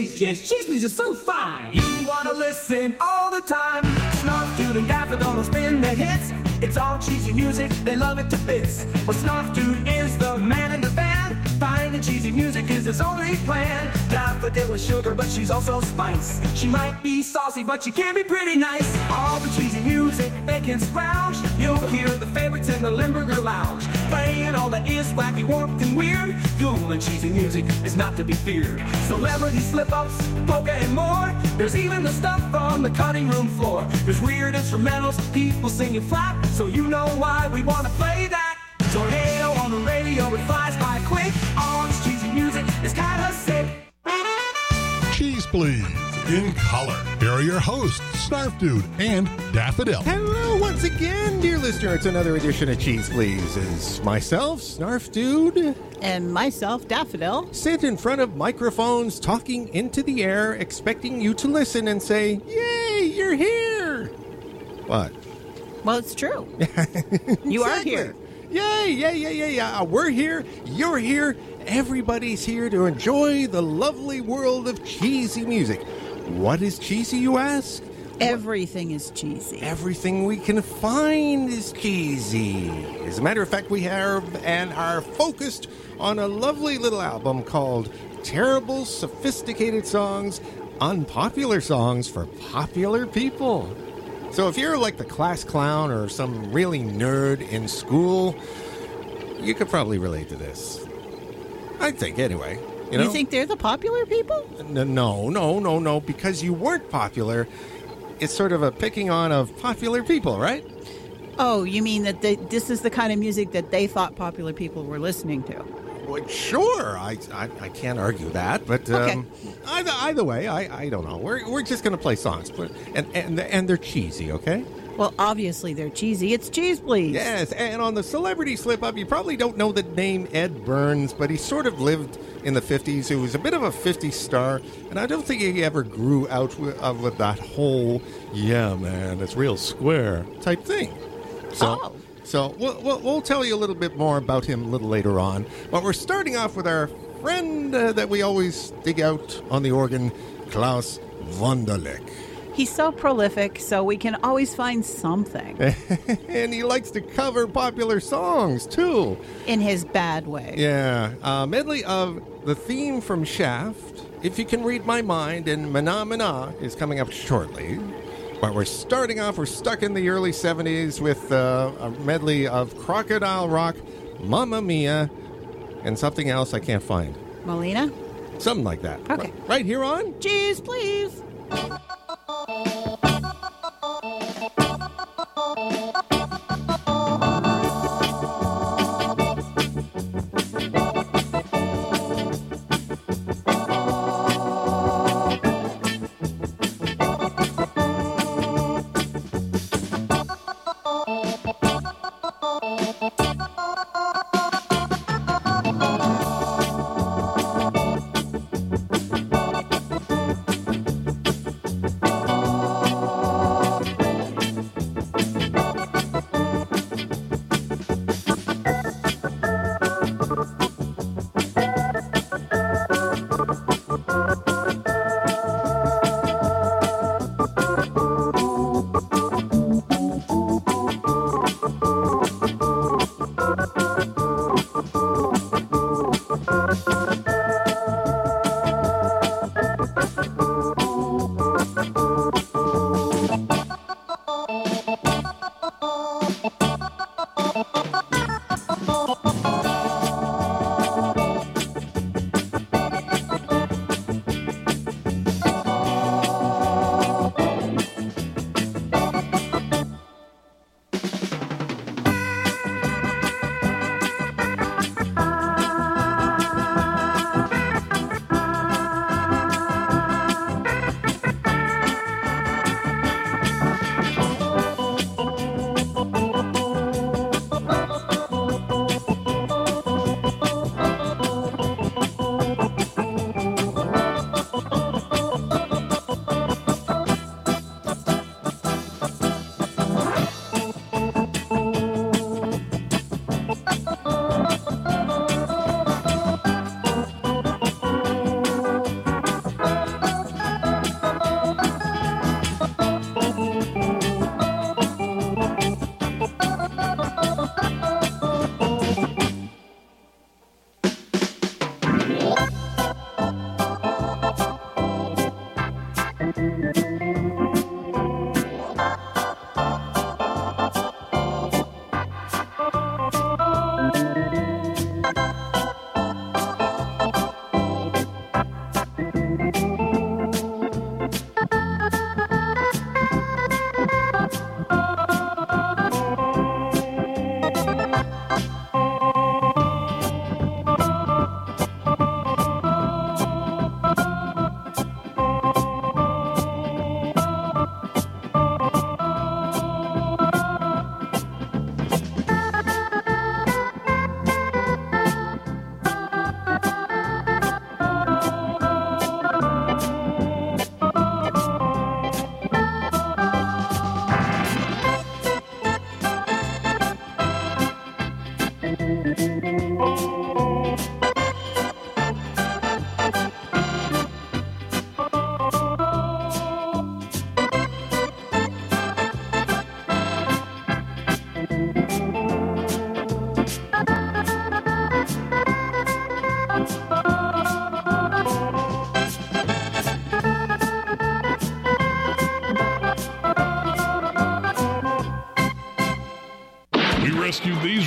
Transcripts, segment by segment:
Yes, cheese please is so fine. You wanna listen all the time. Snarf Dude and Daffodil will spin the hits. It's all cheesy music, they love it to bits. Well, Snarf Dude is the man in the band. Finding cheesy music is his only plan. Daffodil is sugar, but she's also spice. She might be saucy, but she can be pretty nice. All the cheesy music they can scrounge. You'll hear the favorites in the Limburger Lounge. Playing all that is wacky, warped, and weird. Cool and cheesy music is not to be feared. Celebrity slip-ups, polka, and more. There's even the stuff on the cutting room floor. There's weird instrumentals, people singing flat. So you know why we want to play that. Tornado on the radio, it flies by quick. All this cheesy music is kinda sick. Cheese Please in color. Here are your hosts, Snarf Dude and Daffodil. Hello once again, dear listener. It's another edition of Cheese Please. It's myself, Snarf Dude, and myself, Daffodil, sit in front of microphones, talking into the air, expecting you to listen and say, "Yay, you're here!" What? Well, it's true. You are here. Yay, yeah. We're here. You're here. Everybody's here to enjoy the lovely world of cheesy music. What is cheesy, you ask? Everything is cheesy. Everything we can find is cheesy. As a matter of fact, we have and are focused on a lovely little album called Terrible Sophisticated Songs, Unpopular Songs for Popular People. So if you're like the class clown or some really nerd in school, you could probably relate to this. I think, anyway. You think they're the popular people? No. Because you weren't popular, it's sort of a picking on of popular people, right? Oh, you mean that this is the kind of music that they thought popular people were listening to? Well, sure, I can't argue that, but okay. Either way, I don't know. We're just going to play songs, and they're cheesy, okay? Well, obviously they're cheesy. It's Cheese Please. Yes, and on the celebrity slip-up, you probably don't know the name Ed Burns, but he sort of lived in the 50s. He was a bit of a 50s star, and I don't think he ever grew out with that whole, yeah, man, it's real square type thing. So we'll tell you a little bit more about him a little later on. But we're starting off with our friend that we always dig out on the organ, Klaus Wunderlich. He's so prolific, so we can always find something. And he likes to cover popular songs, too. In his bad way. Yeah. A medley of the theme from Shaft, If You Can Read My Mind, and Mana Mana is coming up shortly. But we're starting off, we're stuck in the early 70s with a medley of Crocodile Rock, Mamma Mia, and something else I can't find. Molina? Something like that. Okay. Right here on Cheese Please.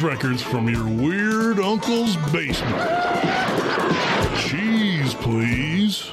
records from your weird uncle's basement. Cheese, please.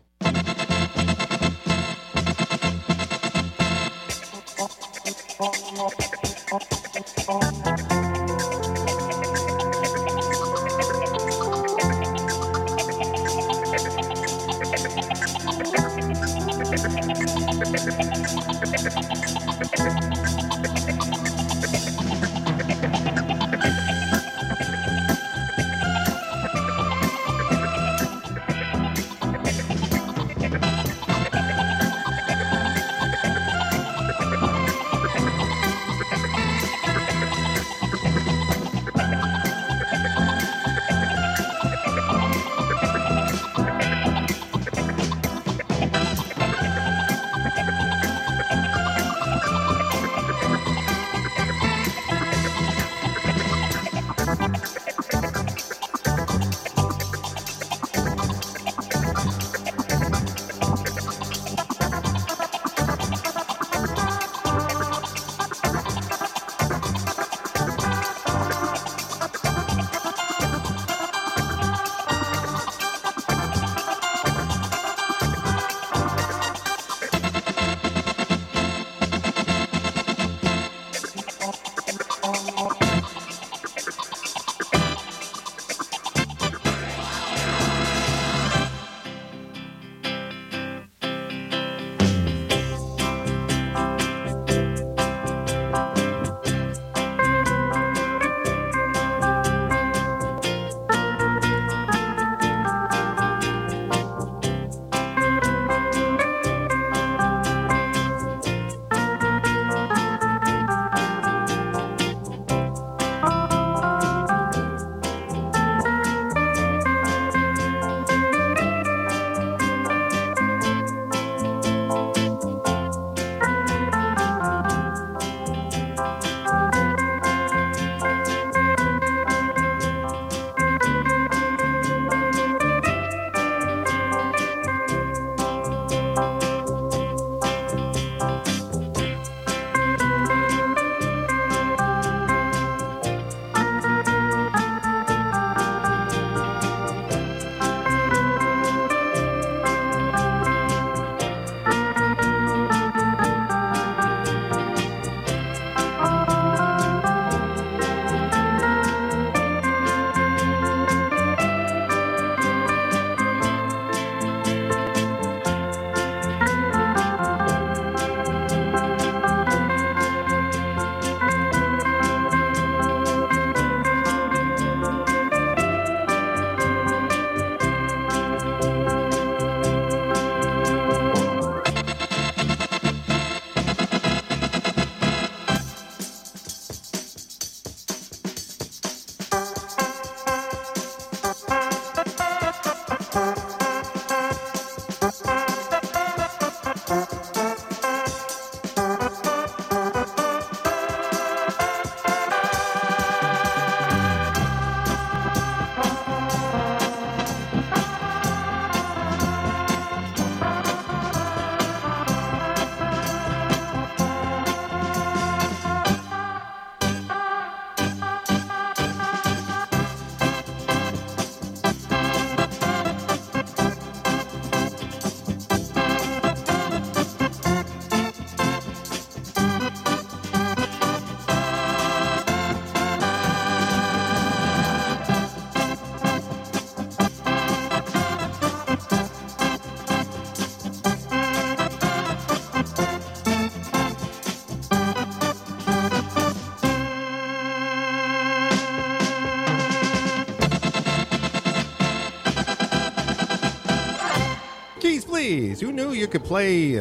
Please, who knew you could play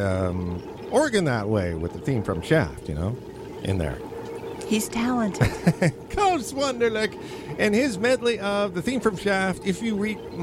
organ that way with the theme from Shaft, you know, in there? He's talented. Klaus Wunderlich and his medley of the theme from Shaft. If you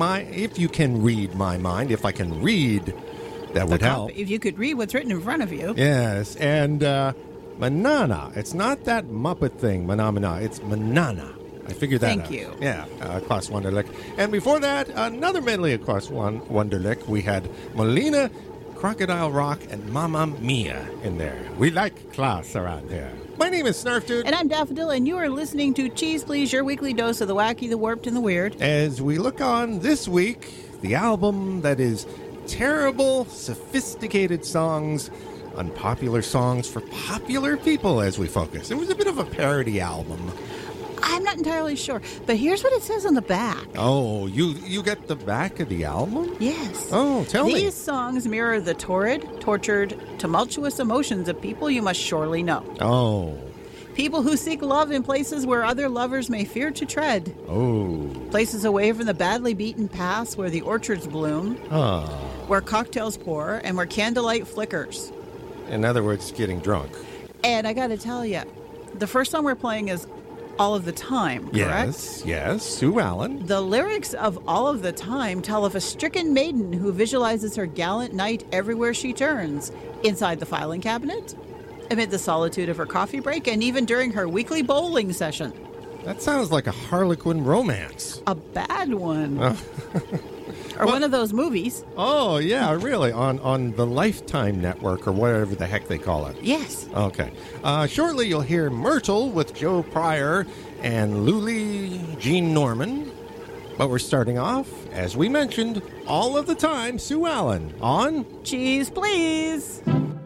can read my mind, if I can read, that would help. If you could read what's written in front of you. Yes, and Manana. It's not that Muppet thing, Manamana. It's Manana. I figured that out. Thank you. Yeah, Klaus Wunderlich. And before that, another medley of Klaus Wunderlich. We had Molina, Crocodile Rock, and Mamma Mia in there. We like Klaus around here. My name is Snarf Dude. And I'm Daffodil, and you are listening to Cheese Please, your weekly dose of the wacky, the warped, and the weird. As we look on this week, the album that is terrible, sophisticated songs, unpopular songs for popular people as we focus. It was a bit of a parody album. I'm not entirely sure, but here's what it says on the back. Oh, you get the back of the album? Yes. Oh, tell me. These songs mirror the torrid, tortured, tumultuous emotions of people you must surely know. Oh. People who seek love in places where other lovers may fear to tread. Oh. Places away from the badly beaten paths where the orchards bloom, where cocktails pour, and where candlelight flickers. In other words, getting drunk. And I got to tell you, the first song we're playing is All of the Time, correct? Yes, Sue Allen. The lyrics of All of the Time tell of a stricken maiden who visualizes her gallant knight everywhere she turns, inside the filing cabinet, amid the solitude of her coffee break, and even during her weekly bowling session. That sounds like a Harlequin romance. A bad one. Or one of those movies. Oh, yeah, really? On the Lifetime Network or whatever the heck they call it. Yes. Okay. Shortly, you'll hear Myrtle with Joe Pryor and Luli Jean Norman. But we're starting off, as we mentioned, All of the Time, Sue Allen on Cheese Please.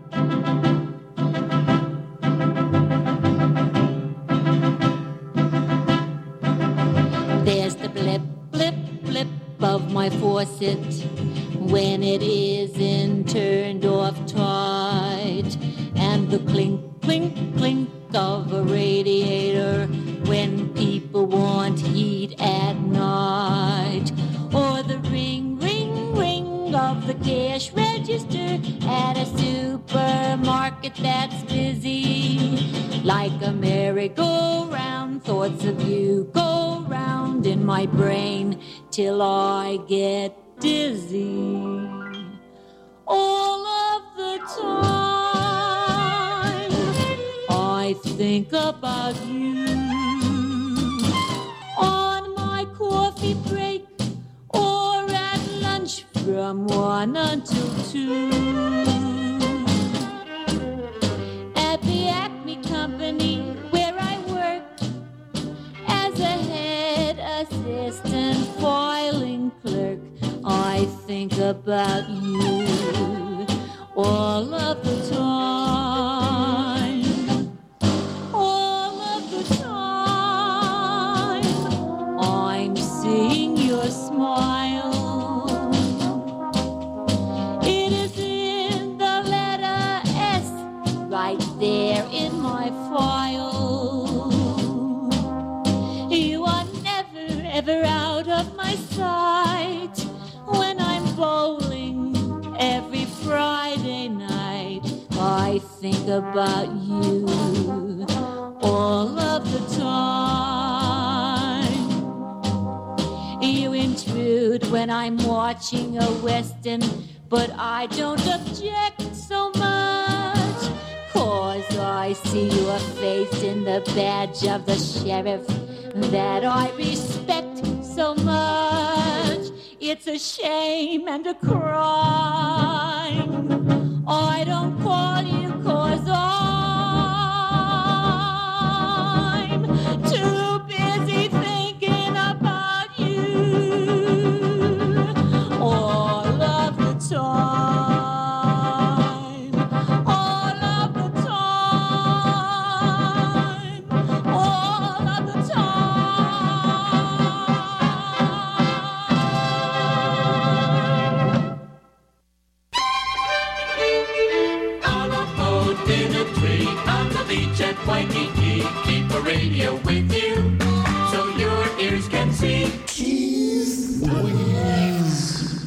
There's the blip, blip, blip of my faucet when it isn't turned off tight, and the clink, clink, clink of a radiator when people want heat at night, or the ring, ring, ring of the cash register at a supermarket that's busy. Like a merry-go-round, thoughts of you go round in my brain till I get dizzy. All of the time I think about you on my coffee break or at lunch from 1 until 2 at the Acme Company where I work as a head assistant filing clerk. I think about you all of the time. All of the time I'm seeing your smile. It is in the letter S right there in my file. You are never ever out of my sight when I'm bowling every Friday night. I think about you all of the time. You intrude when I'm watching a Western, but I don't object so much, 'cause I see your face in the badge of the sheriff that I respect so much. It's a shame and a crime I don't call you 'cause I'm too busy thinking about you all of the time. All of the time. All of the On a boat in a tree on the beach at Waikiki. Keep a radio with you so your ears can see. Cheese Please.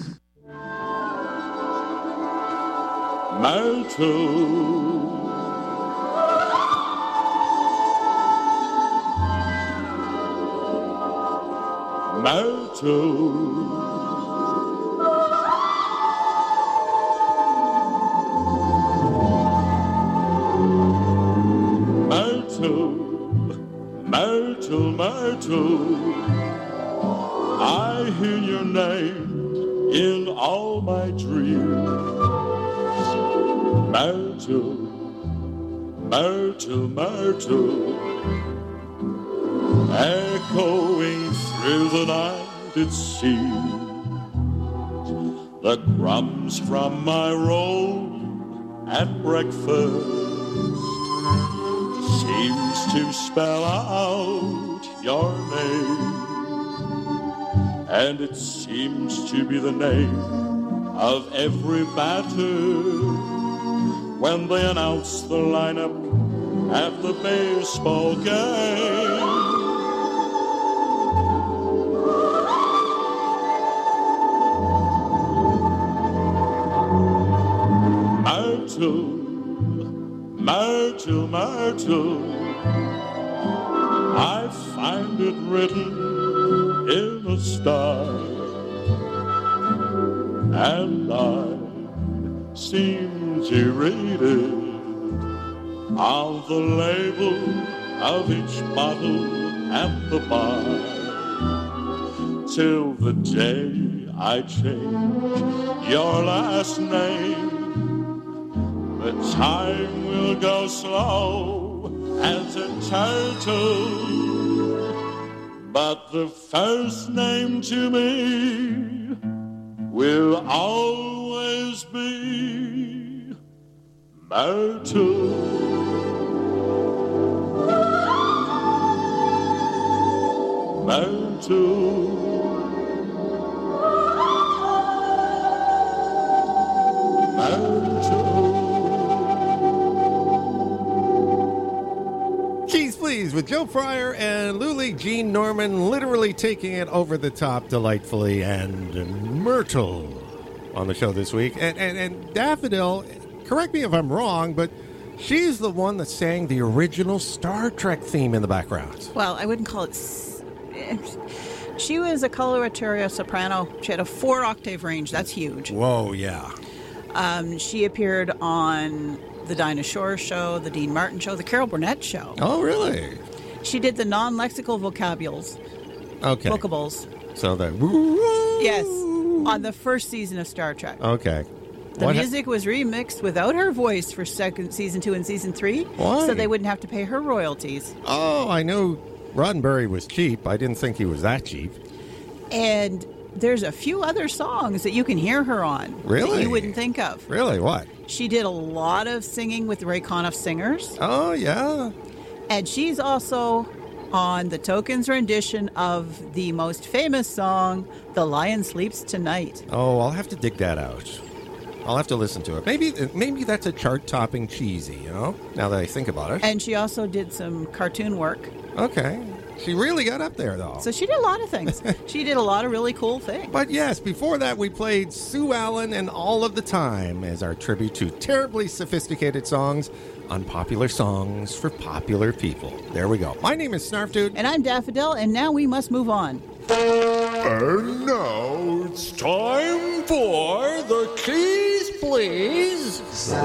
Myrtle, I hear your name in all my dreams. Myrtle, Myrtle, myrtle, echoing through the night it seems. The crumbs from my roll at breakfast seems to spell out your name, and it seems to be the name of every batter when they announce the lineup at the baseball game. Myrtle, myrtle, myrtle, I find it written in a star, and I seem to read it on the label of each bottle at the bar, till the day I change your last name. The time will go slow as a turtle, but the first name to me will always be Myrtle. Myrtle. Cheese Please with Joe Fryer and Luli Jean Norman literally taking it over the top delightfully, and Myrtle on the show this week. And Daffodil, correct me if I'm wrong, but she's the one that sang the original Star Trek theme in the background. Well, I wouldn't call it... She was a coloratura soprano. She had a 4-octave range. That's huge. Whoa, yeah. She appeared on the Dinah Shore Show, the Dean Martin Show, the Carol Burnett Show. Oh, really? She did the non-lexical vocabules. Okay. Vocables. So that... Yes, on the first season of Star Trek. Okay. The music was remixed without her voice for season 2 and season 3. Why? So they wouldn't have to pay her royalties. Oh, I know Roddenberry was cheap. I didn't think he was that cheap. And there's a few other songs that you can hear her on. Really? That you wouldn't think of. Really? What? She did a lot of singing with Ray Conniff Singers. Oh, yeah. And she's also on the Tokens rendition of the most famous song, The Lion Sleeps Tonight. Oh, I'll have to dig that out. I'll have to listen to it. Maybe that's a chart-topping cheesy, you know, now that I think about it. And she also did some cartoon work. Okay. She really got up there, though. So she did a lot of things. She did a lot of really cool things. But yes, before that, we played Sue Allen and All of the Time as our tribute to terribly sophisticated songs, unpopular songs for popular people. There we go. My name is Snarf Dude. And I'm Daffodil, and now we must move on. And now it's time for the Keys Please.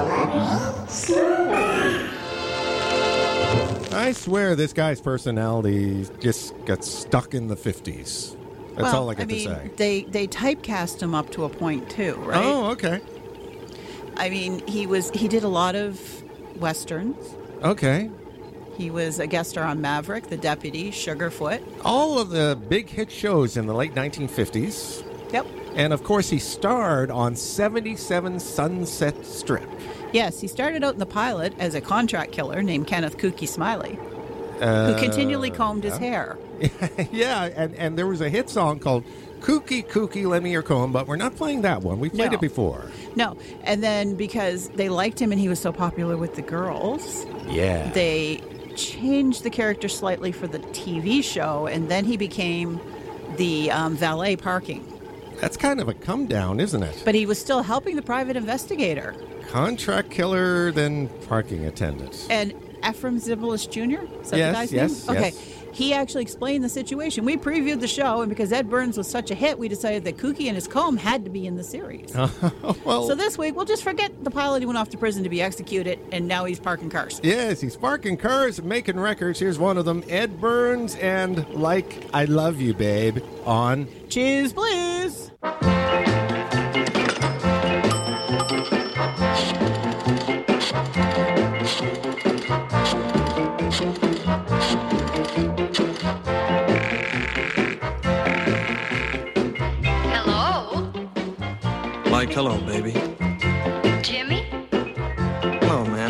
I swear this guy's personality just got stuck in the 50s. That's all I got to say. They typecast him up to a point, too, right? Oh, okay. I mean, he did a lot of Westerns. Okay. He was a guest star on Maverick, The Deputy, Sugarfoot. All of the big hit shows in the late 1950s. Yep. And, of course, he starred on 77 Sunset Strip. Yes, he started out in the pilot as a contract killer named Kenneth Kooky Smiley, who continually combed his hair. Yeah, and there was a hit song called Kooky Kooky Lend Me Your Comb, but we're not playing that one. We played it before. No, and then because they liked him and he was so popular with the girls, yeah, they changed the character slightly for the TV show, and then he became the valet parking. That's kind of a come down, isn't it? But he was still helping the private investigator. Contract killer, then parking attendant. And Ephraim Zimbalist Jr.? Is that Yes, the guy's yes, name? Okay. yes. He actually explained the situation. We previewed the show, and because Ed Burns was such a hit, we decided that Kooky and his comb had to be in the series. Well, So this week, we'll just forget the pilot who went off to prison to be executed, and now he's parking cars. yes, he's parking cars, making records. Here's one of them, Ed Burns and Like I Love You, Babe, on Cheese, please!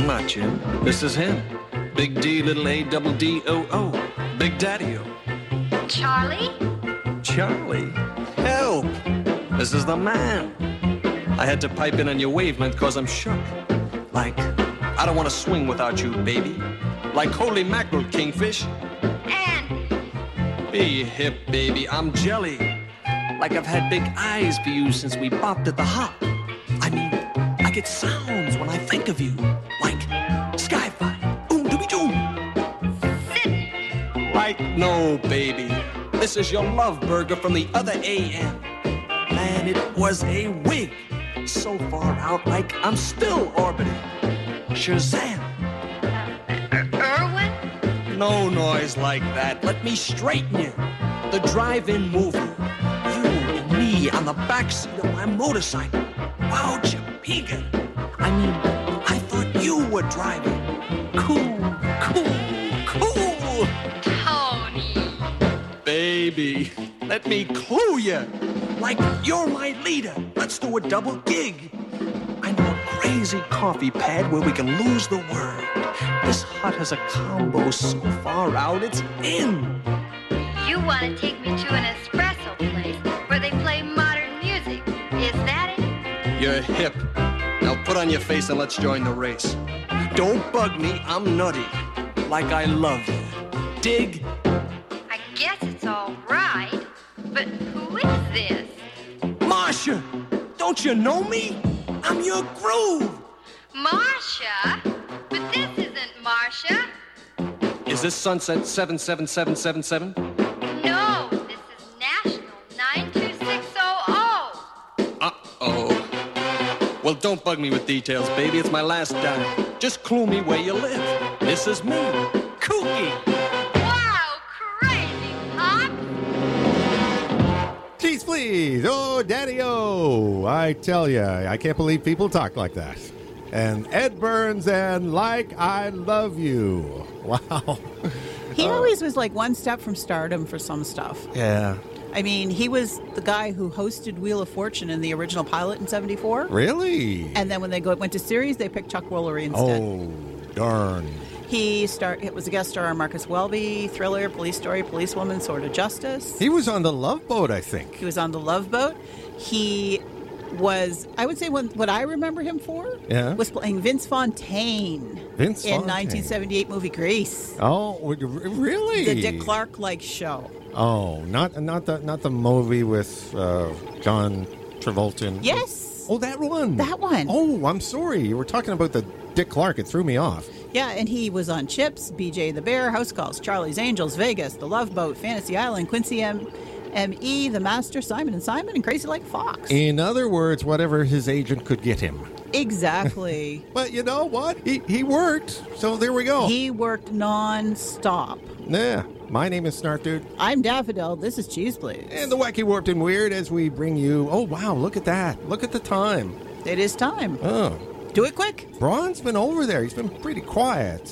not Jim. This is him. Big D, little A, double D, O-O. Big Daddy-O. Charlie? Charlie? Help! This is the man. I had to pipe in on your wavelength because I'm shook. Like, I don't want to swing without you, baby. Like holy mackerel, kingfish. Andy. Be hip, baby. I'm jelly. Like I've had big eyes for you since we bopped at the hop. I mean, I get sounds when I think of you. Like sky-fi, boom-dooby-doom. Sydney. Like, no, baby. This is your love burger from the other AM. Man, it was a wig. So far out, like I'm still orbiting. Shazam. Irwin? No noise like that. Let me straighten you. The drive-in movie. You and me on the backseat of my motorcycle. Wow, Chapika. I mean, I thought you were driving. Cool, cool, cool. Tony. Baby, let me clue you. Like you're my leader. Let's do a double gig. I know a crazy coffee pad where we can lose the word. This hut has a combo so far out, it's in. You want to take me to an espresso place where they play modern music. Is that it? You're hip. Now put on your face and let's join the race. Don't bug me, I'm nutty. Like I love you. Dig? I guess it's all right. But who is this? Marsha! Don't you know me? I'm your groove. Marcia? But this isn't Marcia. Is this Sunset 77777? No, this is National 92600. Uh-oh. Well, don't bug me with details, baby. It's my last dime. Just clue me where you live. This is me, Kooky. Wow, crazy, Pop. Cheese, please. Oh, Daddy-O. I tell ya, I can't believe people talk like that. And Ed Burns and Like I Love You. Wow. He always was like one step from stardom for some stuff. Yeah. I mean, he was the guy who hosted Wheel of Fortune in the original pilot in '74. Really? And then when they went to series, they picked Chuck Woolery instead. Oh, darn. It was a guest star on Marcus Welby, Thriller, Police Story, Policewoman, Sword of Justice. He was on the Love Boat, I think. He was on the Love Boat. He was, I would say, what I remember him for was playing Vince Fontaine. In 1978 movie Grease. Oh, really? The Dick Clark-like show. Oh, not the movie with John Travolta. Yes. Oh, that one. That one. Oh, I'm sorry. You were talking about the Dick Clark. It threw me off. Yeah, and he was on Chips, BJ the Bear, House Calls, Charlie's Angels, Vegas, The Love Boat, Fantasy Island, Quincy M.E., The Master, Simon & Simon, and Crazy Like a Fox. In other words, whatever his agent could get him. Exactly. But you know what? He worked, so there we go. He worked non-stop. Yeah. My name is Snarf Dude. I'm Daffodil. This is Cheese Please. And the Wacky, Warped, and Weird as we bring you... Oh, wow, look at that. Look at the time. It is time. Oh. Do it quick. Braun's been over there. He's been pretty quiet.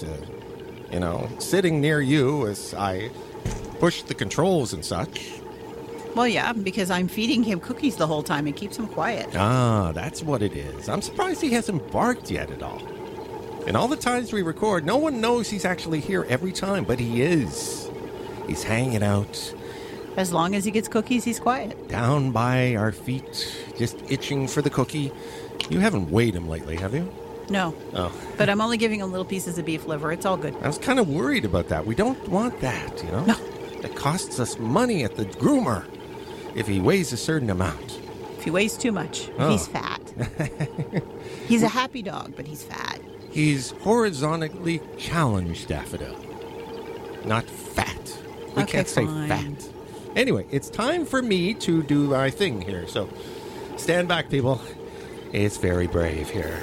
Sitting near you as I push the controls and such. Well, yeah, because I'm feeding him cookies the whole time. It keeps him quiet. Ah, that's what it is. I'm surprised he hasn't barked yet at all. And all the times we record, no one knows he's actually here every time, but he is. He's hanging out. As long as he gets cookies, he's quiet. Down by our feet, just itching for the cookie. You haven't weighed him lately, have you? No. Oh. But I'm only giving him little pieces of beef liver. It's all good. I was kind of worried about that. We don't want that, you know? No. It costs us money at the groomer if he weighs a certain amount. If he weighs too much, he's fat. He's a happy dog, but he's fat. He's horizontally challenged, Daffodil. Not fat. We can't say fat. Anyway, it's time for me to do my thing here. So stand back, people. It's very brave here.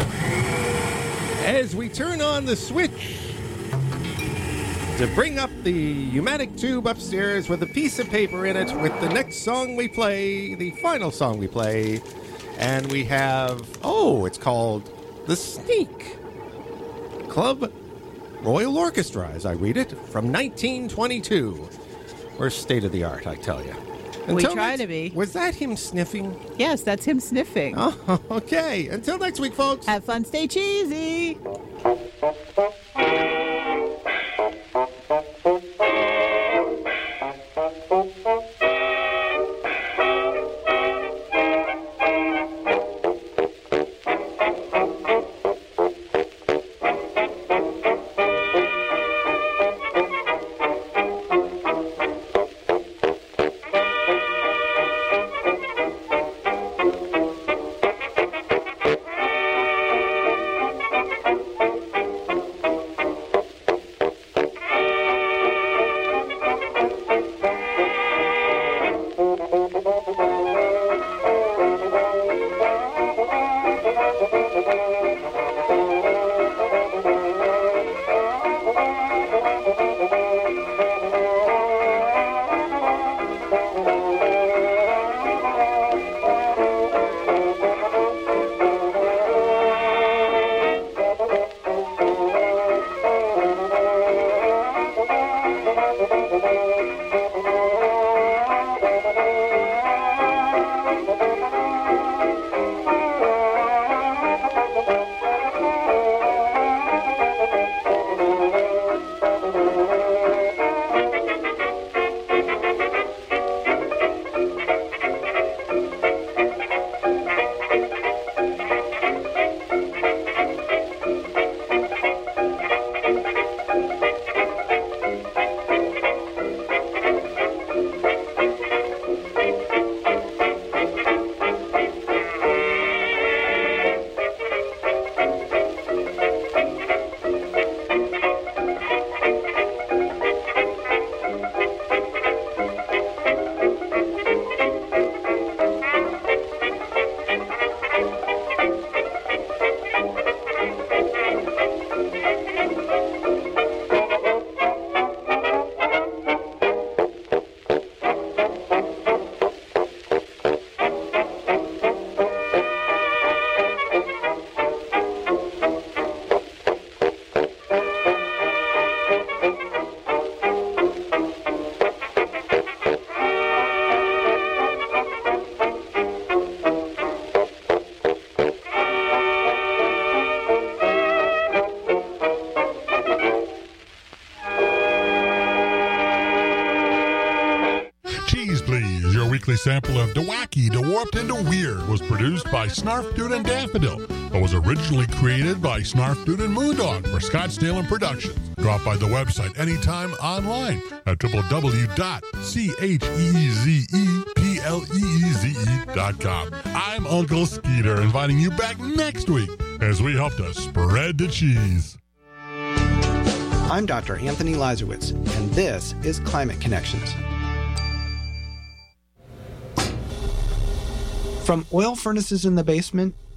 As we turn on the switch to bring up the pneumatic tube upstairs with a piece of paper in it with the next song we play, the final song we play. And we have, it's called The Sneak Club Royal Orchestra, as I read it, from 1922. We're state of the art, I tell you. We try to be. Was that him sniffing? Yes, that's him sniffing. Oh, okay. Until next week, folks. Have fun, stay cheesy. Weekly sample of DeWacky, DeWarped, and DeWeird was produced by Snarf Dude and Daffodil, but was originally created by Snarf Dude and Moondog for Scottsdale and Productions. Drop by the website anytime online at www.CHEEZEPLEEZE.com. I'm Uncle Skeeter, inviting you back next week as we help to spread the cheese. I'm Dr. Anthony Lazarowitz, and this is Climate Connections. From oil furnaces in the basement